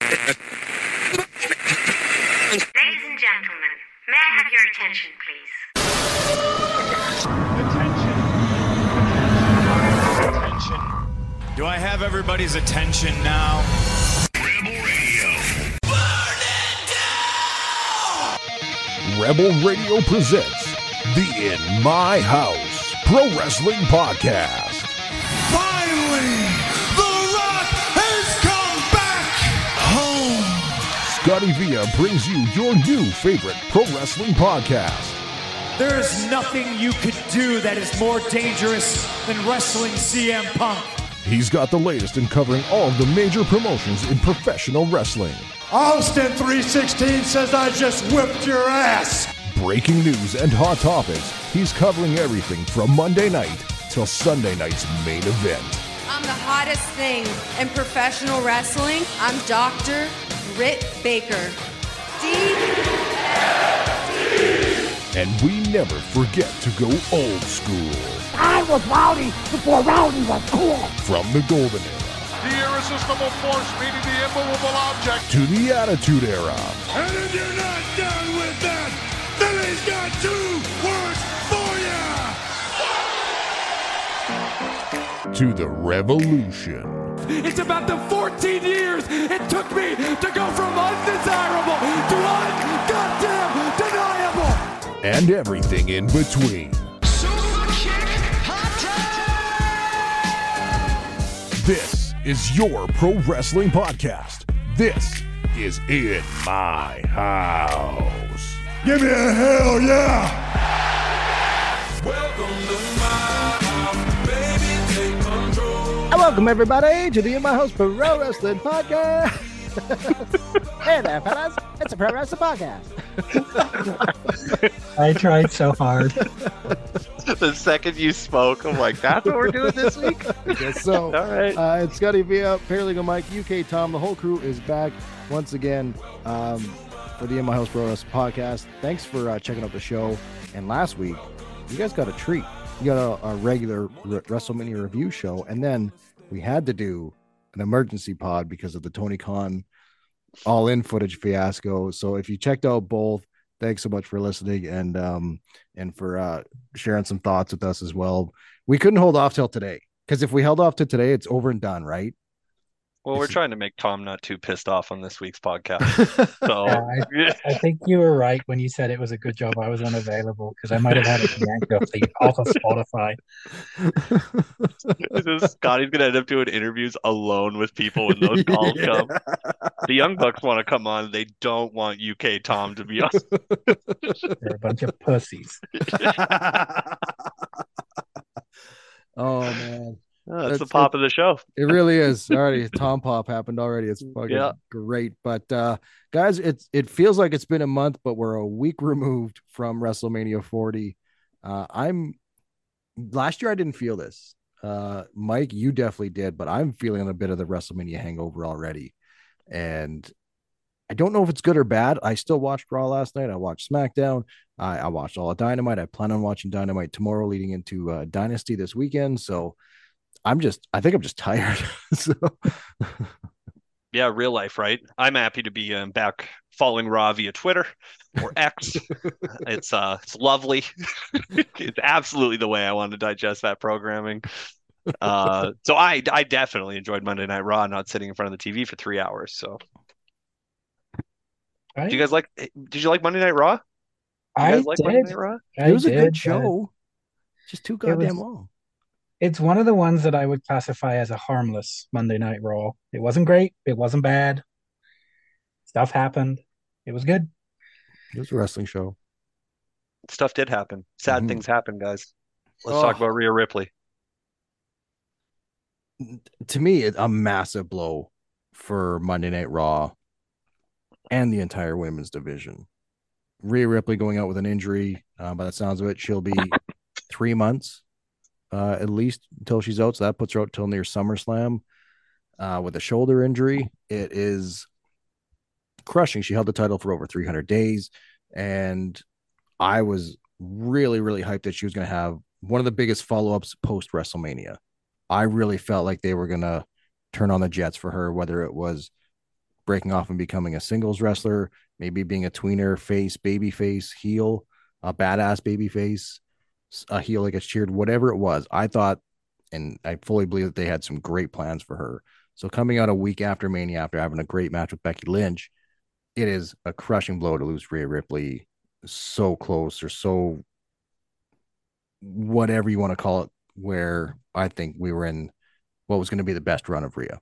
Ladies and gentlemen, may I have your attention, please? Attention. Do I have everybody's attention now? Rebel Radio. Burn it down! Rebel Radio presents the In My House Pro Wrestling Podcast. Finally, The Rock has come back home. Scotty Villa brings you your new favorite pro wrestling podcast. There is nothing you could do that is more dangerous than wrestling CM Punk. He's got the latest in covering all of the major promotions in professional wrestling. Austin 316 says I just whipped your ass. Breaking news and hot topics. He's covering everything from Monday night till Sunday night's main event. I'm the hottest thing in professional wrestling. I'm Dr. Britt Baker. And we never forget to go old school. I was rowdy before rowdy was cool. From the golden era. The irresistible force meeting the immovable object. To the attitude era. And if you're not done with that, then he's got 2 words for you. To the revolution. It's about the 14 years it took me to go from undesirable to un-goddamn deniable. And everything in between. This is your pro wrestling podcast. This is In My House. Give me a hell yeah! Welcome to my house, baby, take control. Welcome everybody to the In My House Pro Wrestling Podcast. Hey there, fellas. It's a pro wrestling podcast. I tried so hard. The second you spoke, I'm like, that's what we're doing this week? Yes, so, all right. It's Scotty Villa, Paralegal Mike, UK Tom. The whole crew is back once again for the In My House Pro Wrestling Podcast. Thanks for checking out the show. And last week, you guys got a treat. You got a regular WrestleMania review show, and then we had to do an emergency pod because of the Tony Khan all-in footage fiasco. So if you checked out both, thanks so much for listening and for sharing some thoughts with us as well. We couldn't hold off till today because if we held off to today, it's over and done, right? Well, we're trying to make Tom not too pissed off on this week's podcast. So I think you were right when you said it was a good job I was unavailable because I might have had it yanked off of Spotify. Scotty's going to end up doing interviews alone with people when those calls come. The Young Bucks want to come on. They don't want UK Tom to be on. They're a bunch of pussies. Oh, man. That's the pop of the show. It really is. Already, Tom Pop happened already. It's fucking great. But guys, it feels like it's been a month, but we're a week removed from WrestleMania 40. Last year I didn't feel this. Mike, you definitely did, but I'm feeling a bit of the WrestleMania hangover already. And I don't know if it's good or bad. I still watched Raw last night. I watched SmackDown. I watched all of Dynamite. I plan on watching Dynamite tomorrow leading into Dynasty this weekend. So I think I'm just tired. So. Yeah, real life, right? I'm happy to be back following Raw via Twitter or X. It's lovely. It's absolutely the way I want to digest that programming. So I definitely enjoyed Monday Night Raw, not sitting in front of the TV for 3 hours. So, Did you like Monday Night Raw? Monday Night Raw? It was a good show. Just too goddamn long. It's one of the ones that I would classify as a harmless Monday Night Raw. It wasn't great. It wasn't bad. Stuff happened. It was good. It was a wrestling show. Stuff did happen. Sad things happen, guys. Let's talk about Rhea Ripley. To me, it's a massive blow for Monday Night Raw and the entire women's division. Rhea Ripley going out with an injury. By the sounds of it, she'll be 3 months. At least until she's out. So that puts her out till near SummerSlam with a shoulder injury. It is crushing. She held the title for over 300 days. And I was really, really hyped that she was going to have one of the biggest follow-ups post WrestleMania. I really felt like they were going to turn on the jets for her, whether it was breaking off and becoming a singles wrestler, maybe being a tweener, face, baby face, heel, a badass baby face, a heel that gets cheered, whatever it was. I thought, and I fully believe that they had some great plans for her. So coming out a week after Mania, after having a great match with Becky Lynch, it is a crushing blow to lose Rhea Ripley so close, or so whatever you want to call it, where I think we were in what was going to be the best run of Rhea.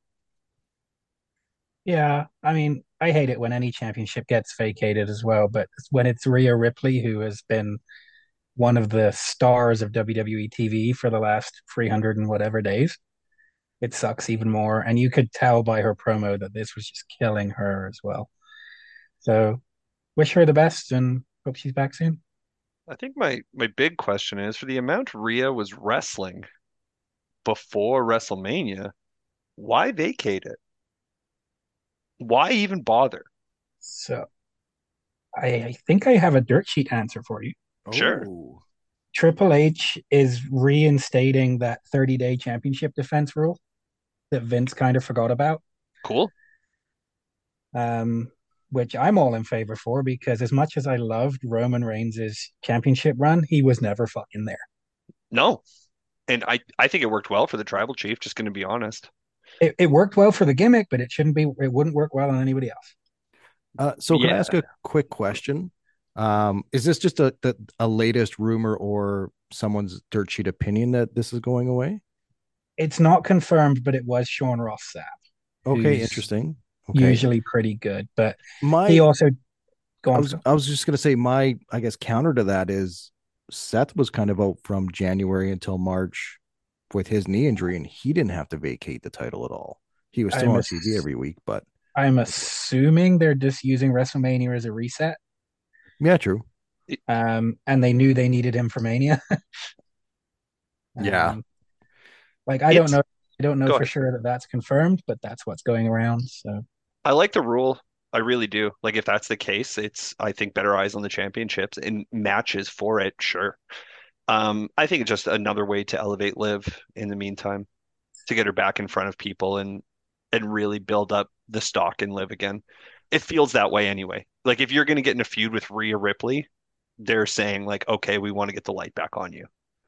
Yeah, I mean, I hate it when any championship gets vacated as well, but when it's Rhea Ripley, who has been one of the stars of WWE TV for the last 300 and whatever days, it sucks even more. And you could tell by her promo that this was just killing her as well. So wish her the best and hope she's back soon. I think my big question is, for the amount Rhea was wrestling before WrestleMania, why vacate it? Why even bother? So I think I have a dirt sheet answer for you. Sure. Oh. Triple H is reinstating that 30-day championship defense rule that Vince kind of forgot about. Cool. Which I'm all in favor for, because as much as I loved Roman Reigns' championship run, he was never fucking there. No. And I think it worked well for the tribal chief, just going to be honest. It worked well for the gimmick, but it wouldn't work well on anybody else. So can I ask a quick question? Is this just a latest rumor or someone's dirt sheet opinion that this is going away? It's not confirmed, but it was Sean Ross Sapp. Okay, interesting. Okay. Usually pretty good, but he also I was just gonna say, my I guess counter to that is Seth was kind of out from January until March with his knee injury, and he didn't have to vacate the title at all. He was still on TV every week, but I'm assuming they're just using WrestleMania as a reset. Yeah, true. And they knew they needed him for Mania. Yeah. Like I don't know for sure that that's confirmed, but that's what's going around. So I like the rule. I really do. Like, if that's the case, it's, I think, better eyes on the championships and matches for it. Sure. I think it's just another way to elevate Liv in the meantime, to get her back in front of people and really build up the stock in Liv again. It feels that way anyway. Like, if you're going to get in a feud with Rhea Ripley, they're saying like, okay, we want to get the light back on you.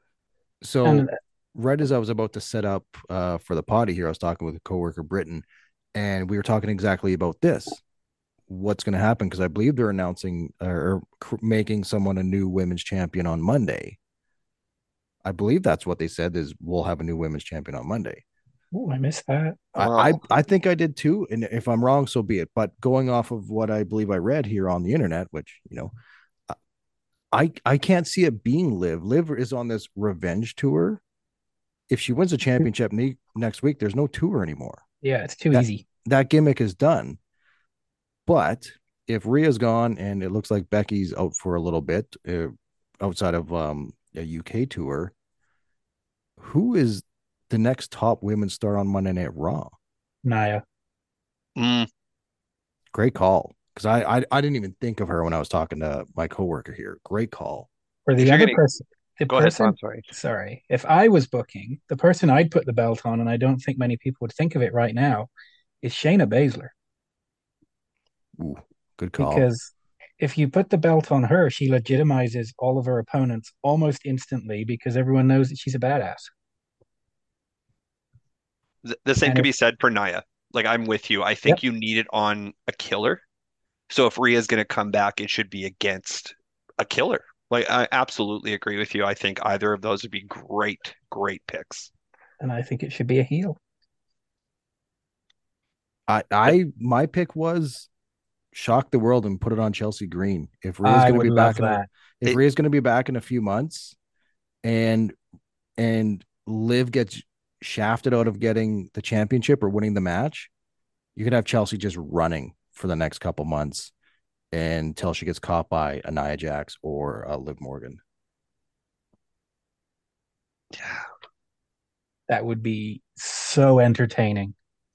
So right as I was about to set up for the potty here, I was talking with a coworker, Britton, and we were talking exactly about this. What's going to happen? Because I believe they're announcing or making someone a new women's champion on Monday. I believe that's what they said, is we'll have a new women's champion on Monday. Oh, I missed that. I think I did too. And if I'm wrong, so be it. But going off of what I believe I read here on the internet, which, you know, I can't see it being Liv. Liv is on this revenge tour. If she wins a championship next week, there's no tour anymore. Yeah, it's too easy. That gimmick is done. But if Rhea's gone and it looks like Becky's out for a little bit outside of a UK tour, who is the next top women's star on Monday Night Raw? Nia. Great call. Because I didn't even think of her when I was talking to my coworker here. Great call. Or the other person. Go ahead, Tom, sorry. If I was booking, the person I'd put the belt on, and I don't think many people would think of it right now, is Shayna Baszler. Ooh, good call. Because if you put the belt on her, she legitimizes all of her opponents almost instantly, because everyone knows that she's a badass. The same could be said for Nia. Like, I'm with you. I think you need it on a killer. So if Rhea's going to come back, it should be against a killer. Like, I absolutely agree with you. I think either of those would be great, great picks. And I think it should be a heel. My pick was shock the world and put it on Chelsea Green. If Rhea's going to be back Rhea's going to be back in a few months, and Liv gets shafted out of getting the championship or winning the match, you could have Chelsea just running for the next couple months until she gets caught by a Nia Jax or a Liv Morgan. Yeah, that would be so entertaining.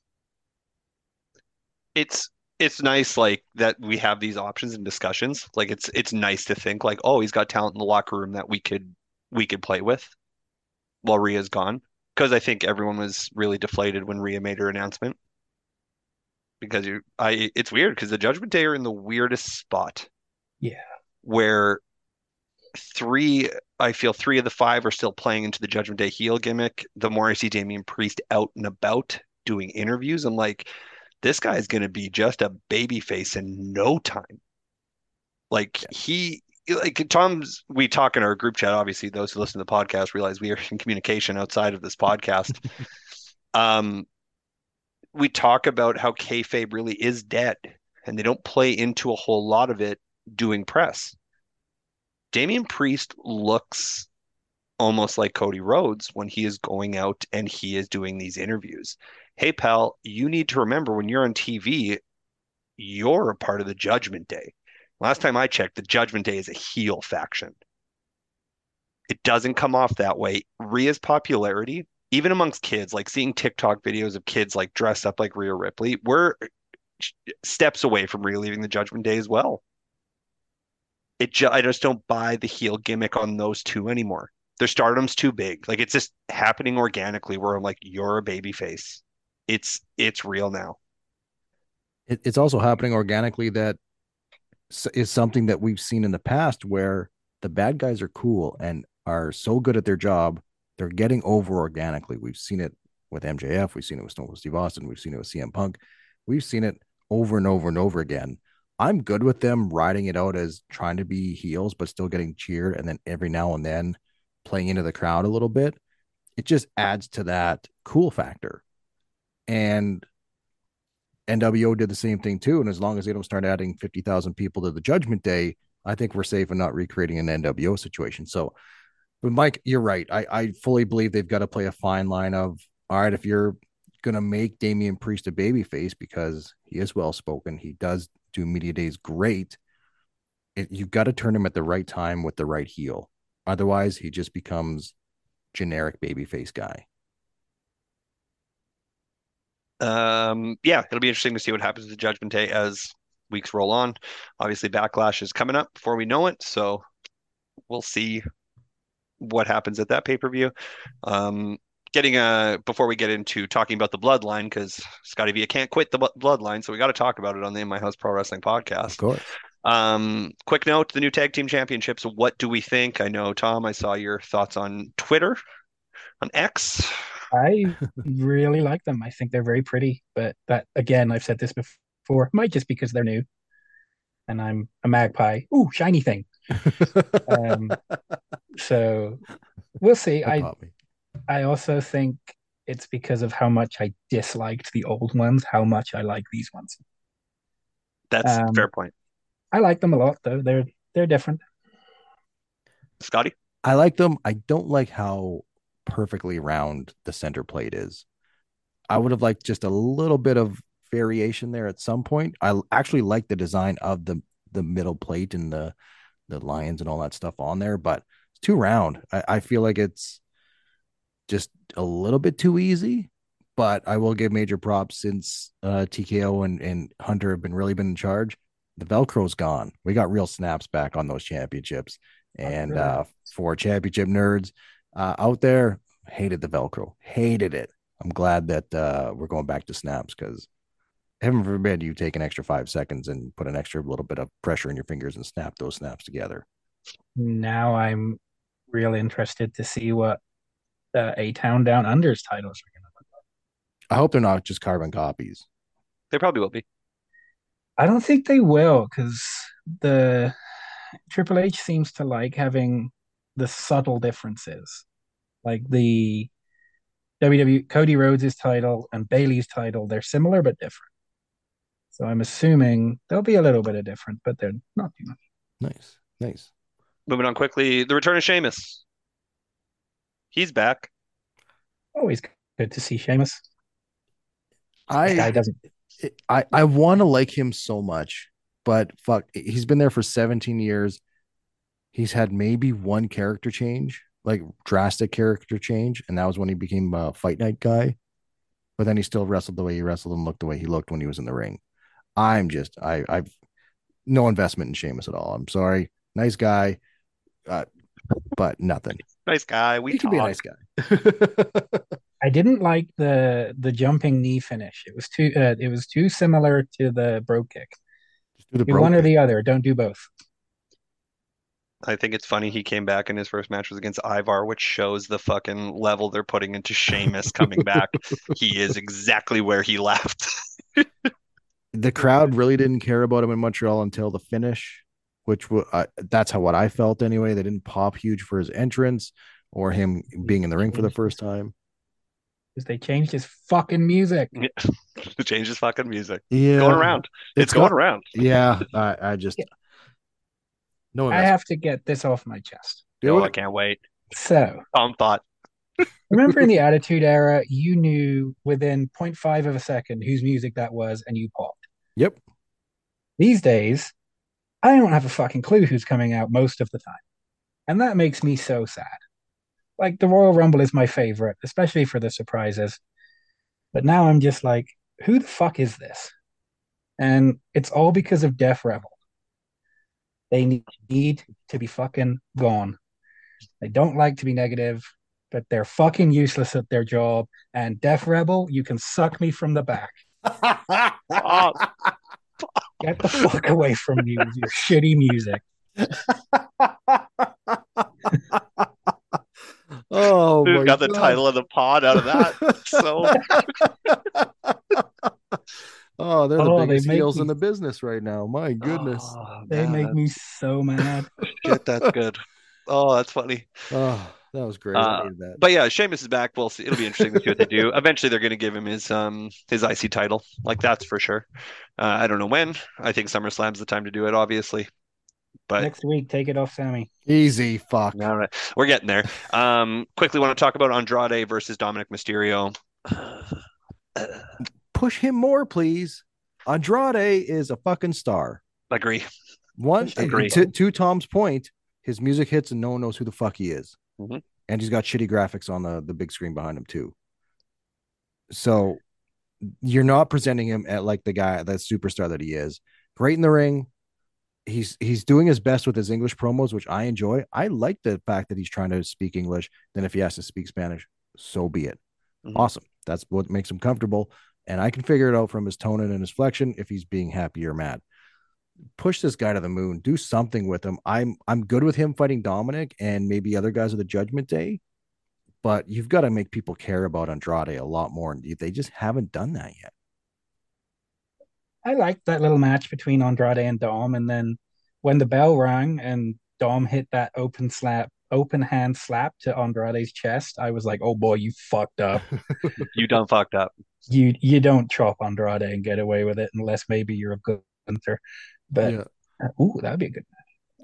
It's nice, like, that we have these options and discussions. Like, it's nice to think like, oh, he's got talent in the locker room that we could play with while Rhea's gone. Because I think everyone was really deflated when Rhea made her announcement. because it's weird because the Judgment Day are in the weirdest spot. Yeah. Where I feel 3 of the 5 are still playing into the Judgment Day heel gimmick. The more I see Damian Priest out and about doing interviews, I'm like, this guy's going to be just a baby face in no time. Like we talk in our group chat. Obviously, those who listen to the podcast realize we are in communication outside of this podcast. We talk about how kayfabe really is dead, and they don't play into a whole lot of it doing press. Damian Priest looks almost like Cody Rhodes when he is going out and he is doing these interviews. Hey, pal, you need to remember when you're on TV, you're a part of the Judgment Day. Last time I checked, the Judgment Day is a heel faction. It doesn't come off that way. Rhea's popularity, even amongst kids, like seeing TikTok videos of kids like dressed up like Rhea Ripley, we're steps away from Rhea leaving the Judgment Day as well. I just don't buy the heel gimmick on those two anymore. Their stardom's too big. Like, it's just happening organically where I'm like, you're a babyface. It's real now. It's also happening organically that is something that we've seen in the past where the bad guys are cool and are so good at their job, they're getting over organically. We've seen it with MJF. We've seen it with Stone Cold Steve Austin. We've seen it with CM Punk. We've seen it over and over and over again. I'm good with them riding it out as trying to be heels, but still getting cheered. And then every now and then playing into the crowd a little bit. It just adds to that cool factor. And NWO did the same thing too. And as long as they don't start adding 50,000 people to the Judgment Day, I think we're safe in not recreating an NWO situation. So, but Mike, you're right. I fully believe they've got to play a fine line of, all right, if you're going to make Damian Priest a babyface because he is well-spoken, he does do media days great, you've got to turn him at the right time with the right heel. Otherwise, he just becomes generic babyface guy. Yeah, it'll be interesting to see what happens to Judgment Day as weeks roll on. Obviously, Backlash is coming up before we know it, so we'll see what happens at that pay-per-view. Before we get into talking about the Bloodline, because Scotty Villa can't quit the Bloodline, so we got to talk about it on the In My House Pro Wrestling podcast. Of course. Quick note, the new tag team championships. What do we think? I know, Tom, I saw your thoughts on Twitter, on X. I really like them. I think they're very pretty, but that, again, I've said this before, might just because they're new and I'm a magpie. Ooh, shiny thing. So we'll see. I also think it's because of how much I disliked the old ones, how much I like these ones. That's a fair point. I like them a lot, though. They're different. Scotty? I like them. I don't like how perfectly round the center plate is. I would have liked just a little bit of variation there at some point. I actually like the design of the middle plate and the lions and all that stuff on there, but it's too round. I feel like it's just a little bit too easy, but I will give major props since TKO and Hunter have really been in charge. The Velcro's gone. We got real snaps back on those championships. And for championship nerds out there, hated the Velcro. Hated it. I'm glad that we're going back to snaps, because heaven forbid you take an extra 5 seconds and put an extra little bit of pressure in your fingers and snap those snaps together. Now I'm really interested to see what A-Town Down Under's titles are going to look like. I hope they're not just carbon copies. They probably will be. I don't think they will, because the Triple H seems to like having the subtle differences. Like the WWE Cody Rhodes' title and Bayley's title, they're similar but different. So I'm assuming there'll be a little bit of different, but they're not too much. Nice. Moving on quickly, the return of Sheamus. He's back. Always good to see Sheamus. I want to like him so much, but fuck, he's been there for 17 years. He's had maybe one character change, like drastic character change, and that was when he became a Fight Night guy. But then he still wrestled the way he wrestled and looked the way he looked when he was in the ring. I've no investment in Sheamus at all. I'm sorry. Nice guy, but nothing. Nice guy. He can be a nice guy. I didn't like the jumping knee finish. It was too similar to the bro kick. Just do the Do bro one or kick. the other. Don't do both. I think it's funny he came back and his first match was against Ivar, which shows the fucking level they're putting into Sheamus coming back. He is exactly where he left. The crowd really didn't care about him in Montreal until the finish, which that's what I felt anyway. They didn't pop huge for his entrance or him being in the ring for the first time. Because they changed his fucking music. Change his fucking music. Yeah, going around. It's going around. Yeah, I just no. I have to get this off my chest. I can't wait. So, Tom thought. Remember in the Attitude Era, you knew within 0.5 of a second whose music that was, and you popped. Yep. These days, I don't have a fucking clue who's coming out most of the time. And that makes me so sad. Like, the Royal Rumble is my favorite, especially for the surprises. But now I'm just like, who the fuck is this? And it's all because of Def Rebel. They need to be fucking gone. They don't like to be negative, but they're fucking useless at their job. And Def Rebel, you can suck me from the back. Oh. Get the fuck away from me with your shitty music. Oh, Dude, my got the God. title of the pod out of that. So oh, they're the biggest they make heels me- in the business right now. My goodness. Oh, They man, make me so mad. shit, that's good. Oh, that's funny. Oh, that was great. I needed that. But yeah, Sheamus is back. We'll see. It'll be interesting to see what they do. Eventually, they're going to give him his IC title. Like, that's for sure. I don't know when. I think SummerSlam's the time to do it, obviously. But Next week, take it off Sammy. Easy, fuck. all right, we're getting there. Quickly want to talk about Andrade versus Dominic Mysterio. Push him more, please. Andrade is a fucking star. Agree. One, Agree. to Tom's point, his music hits and no one knows who the fuck he is. Mhm. And he's got shitty graphics on the big screen behind him too. So you're not presenting him at like the guy, that superstar that he is. Great in the ring. He's doing his best with his English promos, which I enjoy. I like the fact that he's trying to speak English. Then if he has to speak Spanish, so be it. Mhm. Awesome. That's what makes him comfortable. And I can figure it out from his tone and his flexion if he's being happy or mad. Push this guy to the moon. Do something with him. I'm good with him fighting Dominic and maybe other guys of the Judgment Day, but you've got to make people care about Andrade a lot more. And they just haven't done that yet. I liked that little match between Andrade and Dom, and then when the bell rang and Dom hit that open hand slap to Andrade's chest, I was like, "Oh boy, you fucked up. You done fucked up." You don't chop Andrade and get away with it unless maybe you're a good hunter." But that'd be a good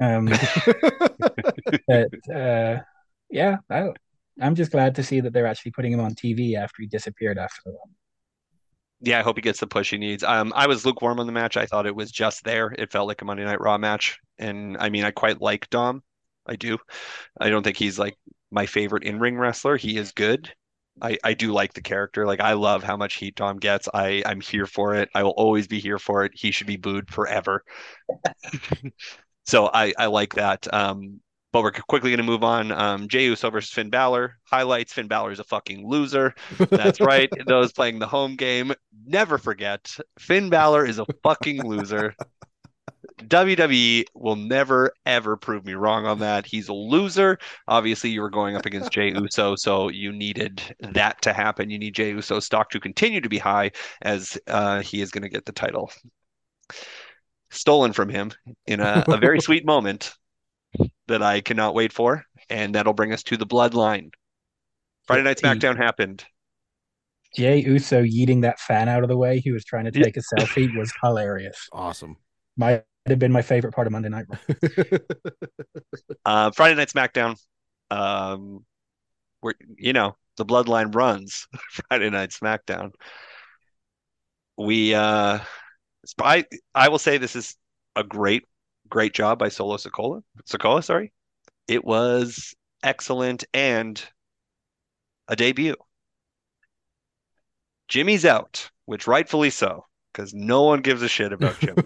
match. Yeah, I'm just glad to see that they're actually putting him on TV after he disappeared after the one. Yeah, I hope he gets the push he needs. I was lukewarm on the match. I thought it was just there. It felt like a Monday Night Raw match. And I mean, I quite like Dom. I do. I don't think he's like my favorite in-ring wrestler. He is good. I do like the character. Like, I love how much heat Dom gets. I'm here for it. I will always be here for it. He should be booed forever. So I like that. But we're quickly going to move on. Jey Uso versus Finn Balor. Highlights: Finn Balor is a fucking loser. That's right. Those playing the home game, never forget. Finn Balor is a fucking loser. WWE will never, ever prove me wrong on that. He's a loser. Obviously, you were going up against Jey Uso, so you needed that to happen. You need Jey Uso's stock to continue to be high as he is going to get the title stolen from him in a very sweet moment that I cannot wait for, and that'll bring us to the Bloodline. Friday Night SmackDown happened. Jey Uso yeeting that fan out of the way he was trying to take a selfie was hilarious. Awesome. Might have been my favorite part of Monday Night Raw. Friday Night SmackDown. Where the Bloodline runs Friday Night SmackDown. I will say this is a great job by Solo Sikoa, sorry. It was excellent and a debut. Jimmy's out, which rightfully so, because no one gives a shit about Jimmy.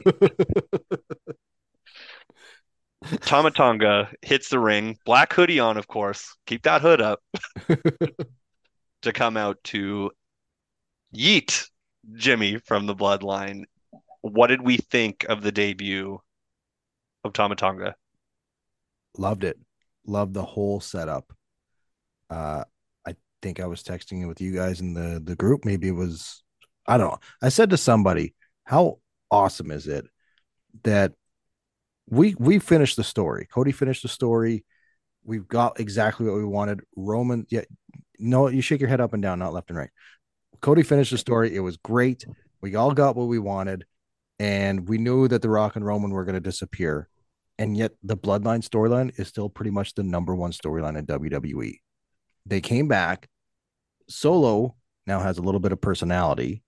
Tama Tonga hits the ring, black hoodie on, of course. Keep that hood up. to come out to yeet Jimmy from the bloodline. What did we think of the debut of Tama Tonga? Loved it. Loved the whole setup. I think I was texting it with you guys in the group. Maybe it was, I don't know. I said to somebody, how awesome is it that we finished the story. Cody finished the story. We've got exactly what we wanted. Roman, yeah, no, you shake your head up and down, not left and right. Cody finished the story. It was great. We all got what we wanted, and we knew that The Rock and Roman were going to disappear. And yet the Bloodline storyline is still pretty much the number one storyline in WWE. They came back. Solo now has a little bit of personality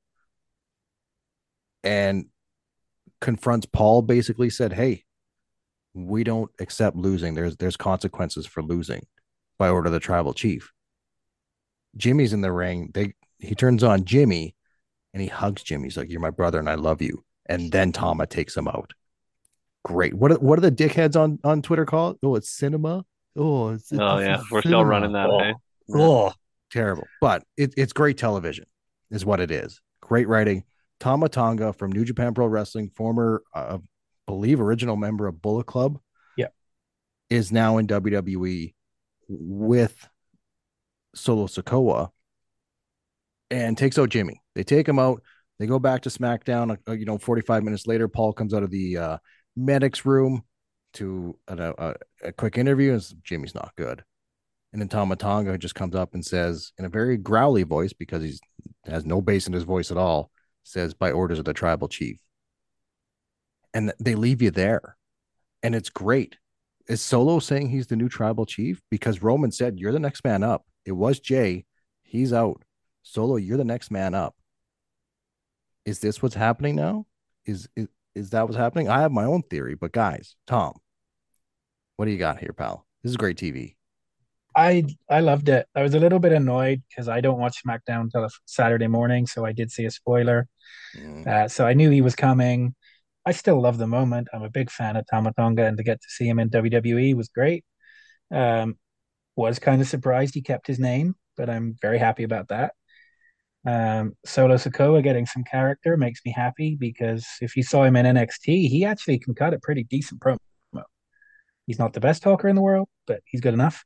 and confronts Paul, basically said, hey, we don't accept losing. There's consequences for losing by order of the tribal chief. Jimmy's in the ring. He turns on Jimmy and he hugs Jimmy. He's like, you're my brother and I love you. And then Tama takes him out. Great. What are the dickheads on Twitter call it? Oh, it's cinema. Oh yeah, we're still running that. Oh, oh. Terrible. But it's great television, is what it is. Great writing. Tama Tonga from New Japan Pro Wrestling, former, believe original member of Bullet Club. Yeah, is now in WWE with Solo Sikoa and takes out Jimmy. They take him out. They go back to SmackDown. 45 minutes later, Paul comes out of the medics room to a quick interview, and Jimmy's not good. And then Tama Tonga just comes up and says, in a very growly voice, because he has no bass in his voice at all, says, by orders of the tribal chief. And they leave you there. And it's great. Is Solo saying he's the new tribal chief? Because Roman said, you're the next man up. It was Jay. He's out. Solo, you're the next man up. Is this what's happening now? Is that what's happening? I have my own theory, but guys, Tom, what do you got here, pal? This is great TV. I loved it. I was a little bit annoyed because I don't watch SmackDown until Saturday morning, so I did see a spoiler. So I knew he was coming. I still love the moment. I'm a big fan of Tama Tonga, and to get to see him in WWE was great. Was kind of surprised he kept his name, but I'm very happy about that. Solo Sikoa getting some character makes me happy, because if you saw him in NXT, he actually can cut a pretty decent promo. He's not the best talker in the world, but he's good enough.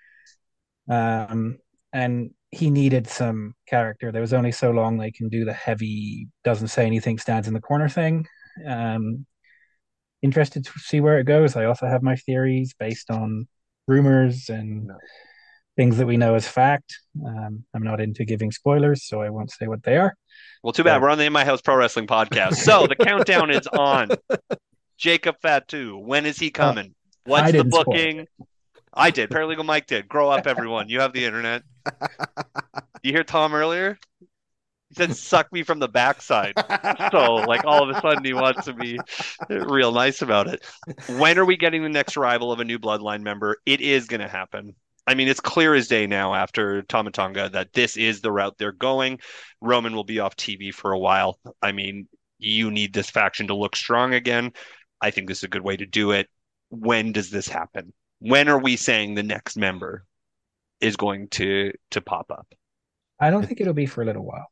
And he needed some character. There was only so long they can do the heavy, doesn't say anything, stands in the corner thing. Interested to see where it goes. I also have my theories based on rumors and things that we know as fact. I'm not into giving spoilers, so I won't say what they are. Well, too bad. We're on the In My House Pro Wrestling podcast. So the countdown is on. Jacob Fatu, when is he coming? What's the booking? I did. Paralegal Mike did. Grow up, everyone. You have the internet. You hear Tom earlier? He said, suck me from the backside. So, all of a sudden, he wants to be real nice about it. When are we getting the next arrival of a new Bloodline member? It is going to happen. I mean, it's clear as day now after Tama Tonga that this is the route they're going. Roman will be off TV for a while. I mean, you need this faction to look strong again. I think this is a good way to do it. When does this happen? When are we saying the next member is going to pop up? I don't think it'll be for a little while.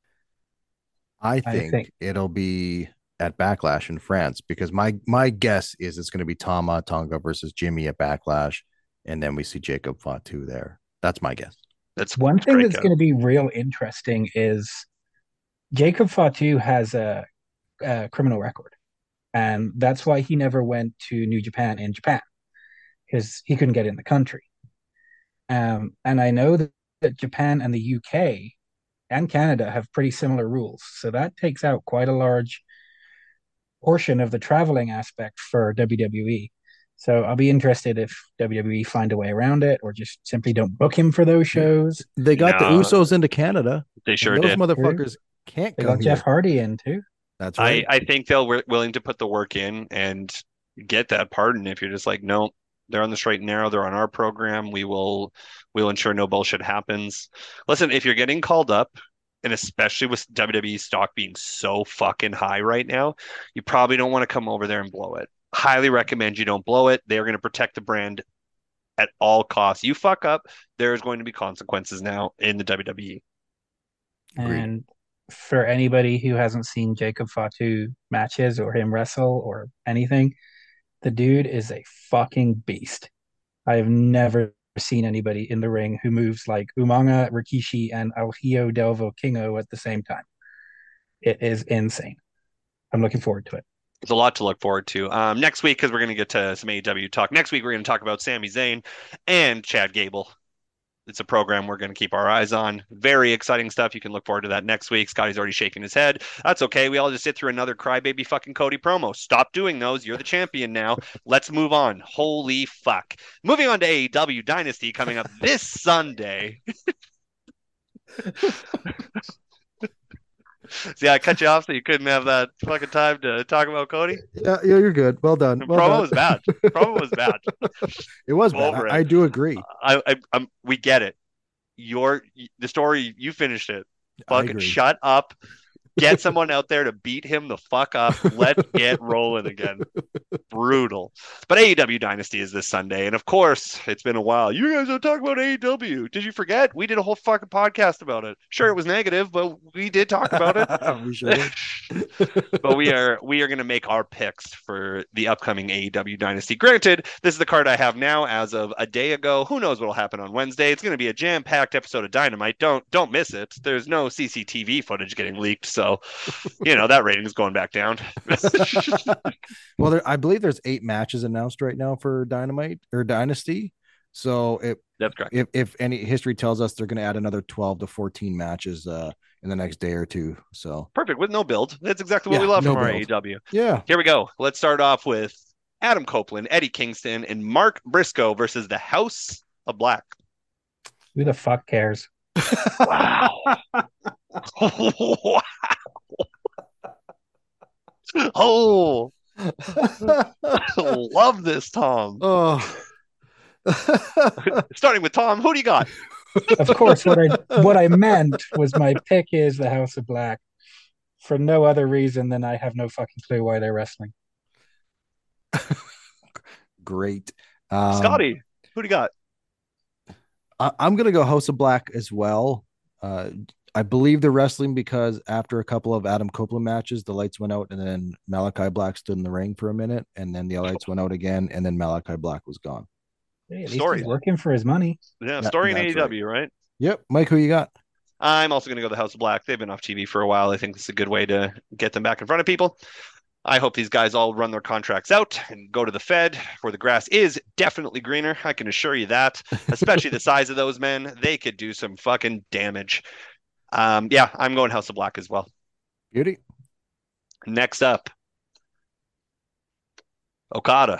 I think it'll be at Backlash in France, because my guess is it's going to be Tama Tonga versus Jimmy at Backlash, and then we see Jacob Fatu there. That's my guess. That's one thing that's going to be real interesting is Jacob Fatu has a criminal record, and that's why he never went to New Japan in Japan, because he couldn't get in the country. And I know that Japan and the UK and Canada have pretty similar rules. So that takes out quite a large portion of the traveling aspect for WWE. So I'll be interested if WWE find a way around it, or just simply don't book him for those shows. They got the Usos into Canada. They sure those did. Motherfuckers can't they come got Jeff Hardy in too. That's right. I think they'll willing to put the work in and get that pardon if you're just like, no, they're on the straight and narrow. They're on our program. We'll ensure no bullshit happens. Listen, if you're getting called up, and especially with WWE stock being so fucking high right now, you probably don't want to come over there and blow it. Highly recommend you don't blow it. They're going to protect the brand at all costs. You fuck up, there's going to be consequences now in the WWE. And for anybody who hasn't seen Jacob Fatu matches or him wrestle or anything, the dude is a fucking beast. I have never seen anybody in the ring who moves like Umaga, Rikishi, and Alhio Delvo Kingo at the same time. It is insane. I'm looking forward to it. There's a lot to look forward to. Next week, because we're going to get to some AEW talk. Next week, we're going to talk about Sami Zayn and Chad Gable. It's a program we're going to keep our eyes on. Very exciting stuff. You can look forward to that next week. Scotty's already shaking his head. That's okay. We all just sit through another crybaby fucking Cody promo. Stop doing those. You're the champion now. Let's move on. Holy fuck. Moving on to AEW Dynasty coming up this Sunday. See, I cut you off so you couldn't have that fucking time to talk about Cody. Yeah, you're good. Well done. Promo was bad. Promo was bad. It was bad. I do agree. We get it. The story, you finished it. Fucking shut up. Get someone out there to beat him the fuck up. Let's get rolling again. Brutal. But AEW Dynasty is this Sunday. And of course, it's been a while. You guys don't talk about AEW. Did you forget? We did a whole fucking podcast about it. Sure, it was negative, but we did talk about it. We sure did. But we are going to make our picks for the upcoming AEW Dynasty. Granted, this is the card I have now as of a day ago. Who knows what will happen on Wednesday? It's going to be a jam-packed episode of Dynamite. Don't miss it. There's no CCTV footage getting leaked, so that rating's going back down. Well, I believe there's 8 matches announced right now for Dynamite or Dynasty. So that's correct. If any history tells us they're going to add another 12 to 14 matches in the next day or two. So perfect with no build. That's exactly what we love from our AEW. Yeah. Here we go. Let's start off with Adam Copeland, Eddie Kingston, and Mark Briscoe versus the House of Black. Who the fuck cares? Wow. Wow. Oh, love this, Tom. Oh, starting with Tom, who do you got? Of course, what I meant was my pick is the House of Black for no other reason than I have no fucking clue why they're wrestling. Great. Scotty, who do you got? I'm going to go House of Black as well. I believe they're wrestling because after a couple of Adam Copeland matches, the lights went out and then Malachi Black stood in the ring for a minute and then the lights went out again and then Malachi Black was gone. Hey, at least he's working for his money. Yeah, story in AEW, right? Yep. Mike, who you got? I'm also going to go the House of Black. They've been off TV for a while. I think this is a good way to get them back in front of people. I hope these guys all run their contracts out and go to the Fed where the grass is definitely greener. I can assure you that, especially the size of those men. They could do some fucking damage. Yeah, I'm going House of Black as well. Beauty. Next up, Okada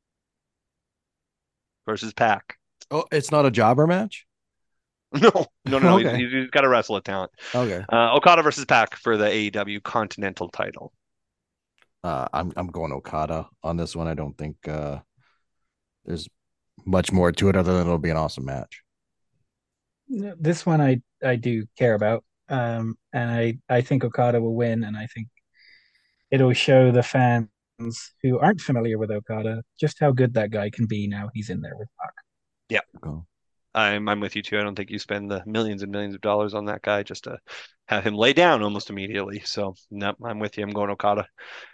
versus Pac. Oh, it's not a jobber match? No. Okay. He's got to wrestle a talent. Okay. Okada versus Pac for the AEW Continental title. I'm going Okada on this one. I don't think there's much more to it other than it'll be an awesome match. This one I do care about, and I think Okada will win, and I think it'll show the fans who aren't familiar with Okada just how good that guy can be now he's in there with Pac. Yeah, cool. I'm with you too. I don't think you spend the millions and millions of dollars on that guy just to have him lay down almost immediately. So no, I'm with you. I'm going Okada.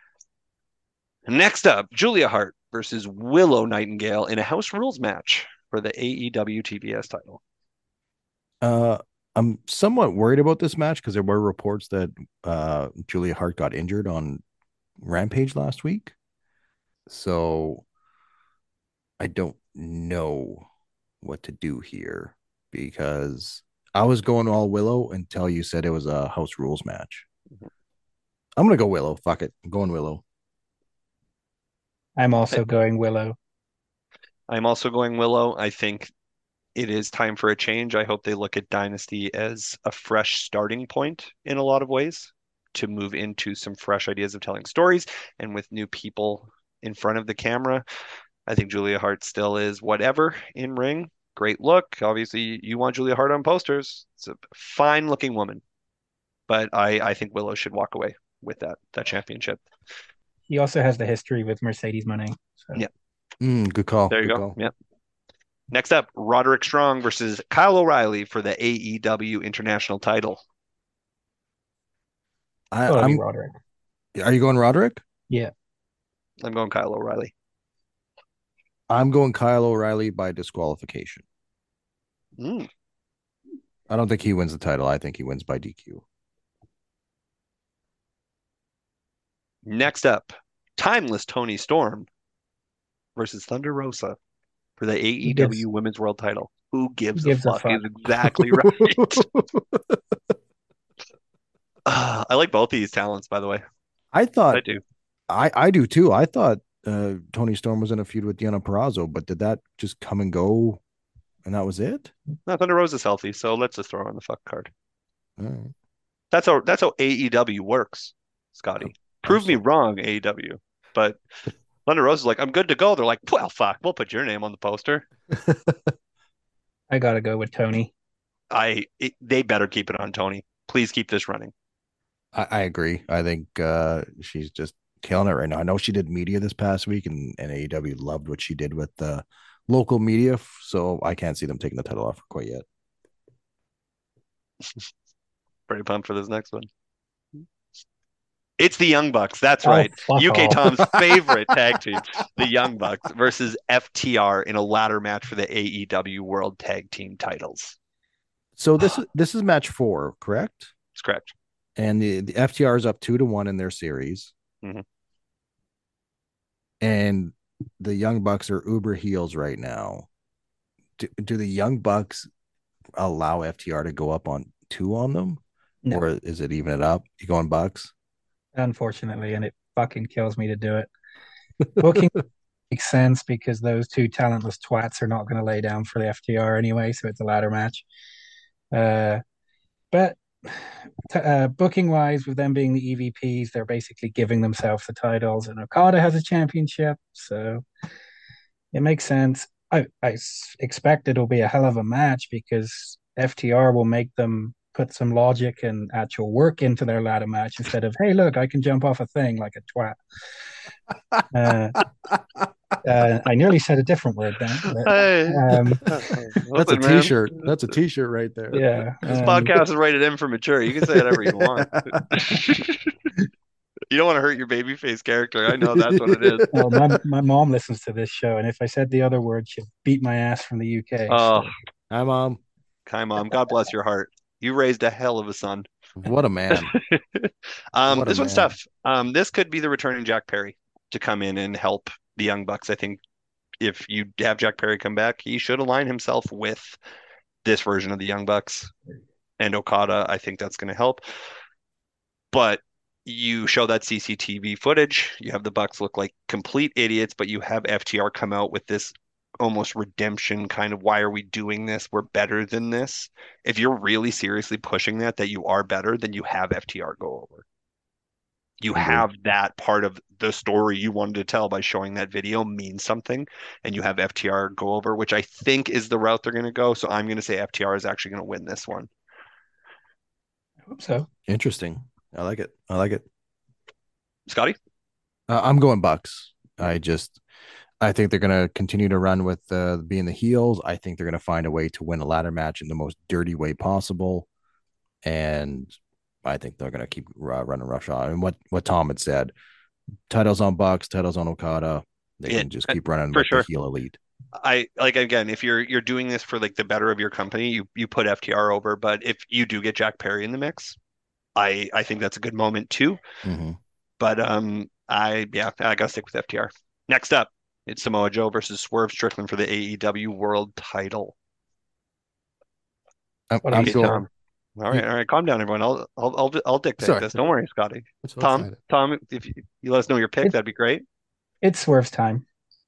Next up, Julia Hart versus Willow Nightingale in a House Rules match for the AEW TBS title. I'm somewhat worried about this match because there were reports that Julia Hart got injured on Rampage last week. So I don't know what to do here because I was going all Willow until you said it was a House Rules match. I'm going to go Willow. Fuck it. I'm going Willow. I'm also going Willow. I think it is time for a change. I hope they look at Dynasty as a fresh starting point in a lot of ways to move into some fresh ideas of telling stories and with new people in front of the camera. I think Julia Hart still is whatever in ring. Great look. Obviously, you want Julia Hart on posters. It's a fine looking woman. But I think Willow should walk away with that championship. He also has the history with Mercedes Moné. So. Yeah. Good call. There you Good go. Call. Yep. Next up, Roderick Strong versus Kyle O'Reilly for the AEW International title. I'm Roderick. Are you going Roderick? Yeah. I'm going Kyle O'Reilly. I'm going Kyle O'Reilly by disqualification. I don't think he wins the title. I think he wins by DQ. Next up, Timeless Tony Storm versus Thunder Rosa for the AEW Women's World title. Who gives a fuck is exactly right. I like both these talents, by the way. I do. I do too. I thought Tony Storm was in a feud with Deonna Purrazzo, but did that just come and go and that was it? No, Thunder Rosa's healthy, so let's just throw her on the fuck card. All right. That's how AEW works, Scotty. Prove me wrong, AEW. But Thunder Rosa's like, I'm good to go. They're like, well, fuck, we'll put your name on the poster. I gotta go with Tony. They better keep it on Tony. Please keep this running. I agree. I think she's just killing it right now. I know she did media this past week, and AEW loved what she did with the local media, so I can't see them taking the title off her quite yet. Pretty pumped for this next one. It's the Young Bucks. That's right. UK Tom's favorite tag team, the Young Bucks versus FTR in a ladder match for the AEW World Tag Team titles. So this is match 4, correct? That's correct. And the FTR is up 2-1 in their series. Mm-hmm. And the Young Bucks are uber heels right now. Do the Young Bucks allow FTR to go up on 2 on them? No. Or is it even it up? You going Bucks? Unfortunately, and it fucking kills me to do it. Booking makes sense because those two talentless twats are not going to lay down for the FTR anyway, so it's a ladder match. But booking wise, with them being the EVPs, they're basically giving themselves the titles, and Okada has a championship, so it makes sense. I expect it'll be a hell of a match because FTR will make them put some logic and actual work into their ladder match instead of, hey, look, I can jump off a thing like a twat. I nearly said a different word then. That's a t-shirt. That's a t-shirt right there. Yeah. This podcast is rated M for mature. You can say whatever you want. You don't want to hurt your babyface character. I know that's what it is. Well, my mom listens to this show, and if I said the other word, she'd beat my ass from the UK. Oh, Hi, Mom. Hi, Mom. God bless your heart. You raised a hell of a son. What a man. This one's tough. This could be the returning Jack Perry to come in and help the Young Bucks. I think if you have Jack Perry come back, he should align himself with this version of the Young Bucks and Okada. I think that's going to help. But you show that CCTV footage, you have the Bucks look like complete idiots, but you have FTR come out with this almost redemption kind of, why are we doing this? We're better than this. If you're really seriously pushing that you are better, then you have FTR go over. You have that part of the story you wanted to tell by showing that video means something, and you have FTR go over, which I think is the route they're going to go. So I'm going to say FTR is actually going to win this one. I hope so. Interesting. I like it. Scotty? I'm going Bucks. I think they're going to continue to run with being the heels. I think they're going to find a way to win a ladder match in the most dirty way possible. And I think they're going to keep running roughshod. And what Tom had said, titles on Bucks, titles on Okada. They can just keep running with the heel elite. I like, again, if you're doing this for like the better of your company, you put FTR over. But if you do get Jack Perry in the mix, I think that's a good moment too. Mm-hmm. But I gotta stick with FTR. Next up, it's Samoa Joe versus Swerve Strickland for the AEW World title. I'm going. All right, calm down, everyone. I'll dictate this. Don't worry, Scotty. Tom, if you let us know your pick, that'd be great. It's Swerve's time.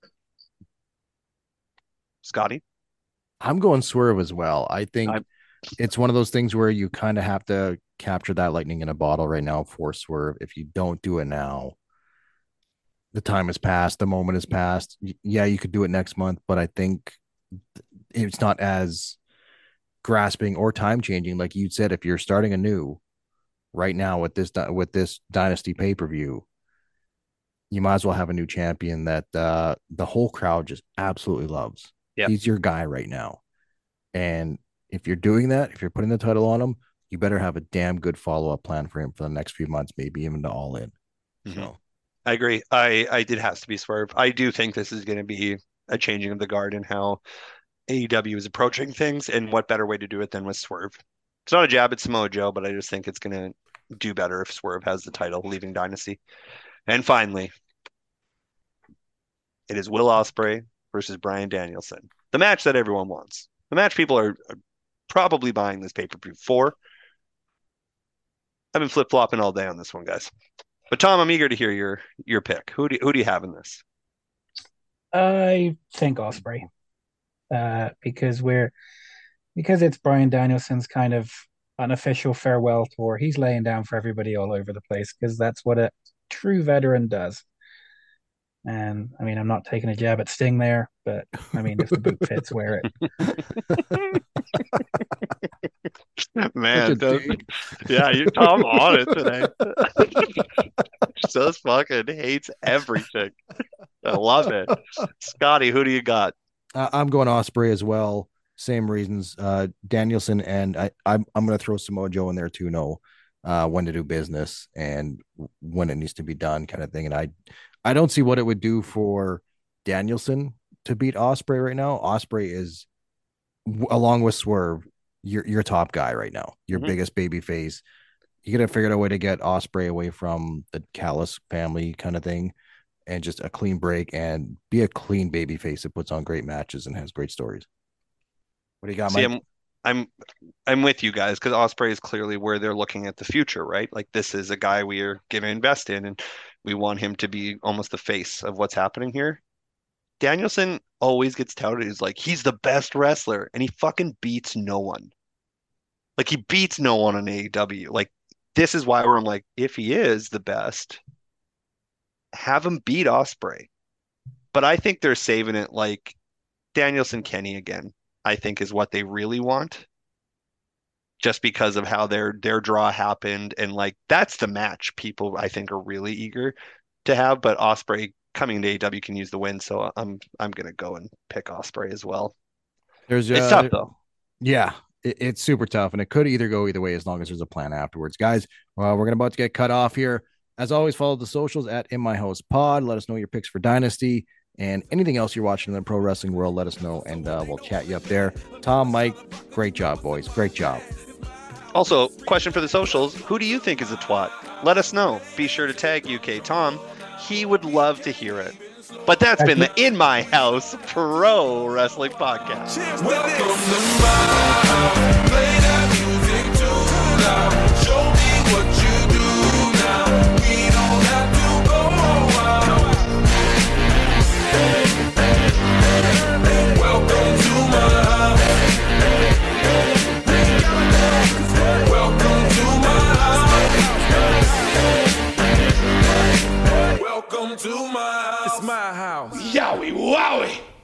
Scotty? I'm going Swerve as well. I think it's one of those things where you kind of have to capture that lightning in a bottle right now for Swerve. If you don't do it now, the time has passed. The moment has passed. Yeah, you could do it next month, but I think it's not as grasping or time changing. Like you said, if you're starting anew right now with this Dynasty pay-per-view, you might as well have a new champion that the whole crowd just absolutely loves. Yeah. He's your guy right now. And if you're doing that, if you're putting the title on him, you better have a damn good follow-up plan for him for the next few months, maybe even to All In. Mm-hmm. So I agree. It has to be Swerve. I do think this is going to be a changing of the guard in how AEW is approaching things, and what better way to do it than with Swerve. It's not a jab at Samoa Joe, but I just think it's going to do better if Swerve has the title leaving Dynasty. And finally, it is Will Ospreay versus Bryan Danielson. The match that everyone wants. The match people are probably buying this pay-per-view for. I've been flip-flopping all day on this one, guys. But Tom, I'm eager to hear your pick. Who do you have in this? I think Ospreay. Because it's Bryan Danielson's kind of unofficial farewell tour. He's laying down for everybody all over the place because that's what a true veteran does. And I mean, I'm not taking a jab at Sting there, but I mean, if the boot fits, wear it. Man, you Tom on it today. Just fucking hates everything. I love it. Scotty, who do you got? I'm going Ospreay as well. Same reasons. Danielson, and I'm going to throw Samoa Joe in there too. Know when to do business and when it needs to be done, kind of thing. And I don't see what it would do for Danielson to beat Ospreay right now. Ospreay is, along with Swerve, your top guy right now. Your biggest baby face. You got to figure out a way to get Ospreay away from the Callis family kind of thing, and just a clean break and be a clean baby face that puts on great matches and has great stories. What do you got, Mike? I'm with you guys because Ospreay is clearly where they're looking at the future, right? Like, this is a guy we are going to invest in, and we want him to be almost the face of what's happening here. Danielson always gets touted as like he's the best wrestler, and he fucking beats no one. Like, he beats no one on AEW. Like, this is why I'm like, if he is the best, have him beat Ospreay. But I think they're saving it like Danielson Kenny again, I think, is what they really want. Just because of how their draw happened, and like that's the match people I think are really eager to have. But Ospreay coming to AEW can use the win, so I'm gonna go and pick Ospreay as well. It's tough though. Yeah, it's super tough, and it could either go either way as long as there's a plan afterwards, guys. We're about to get cut off here. As always, follow the socials at In My House Pod. Let us know your picks for Dynasty and anything else you're watching in the pro wrestling world. Let us know, and we'll chat you up there. Tom, Mike, great job, boys. Great job. Also, question for the socials. Who do you think is a twat? Let us know. Be sure to tag UK Tom. He would love to hear it. But that's been the In My House Pro Wrestling Podcast. Welcome to my house. Play that music too loud. Show me what you do now. We don't have to go out. Welcome to my house. Welcome to my house. Welcome to my house. It's my house. Yowie wowie.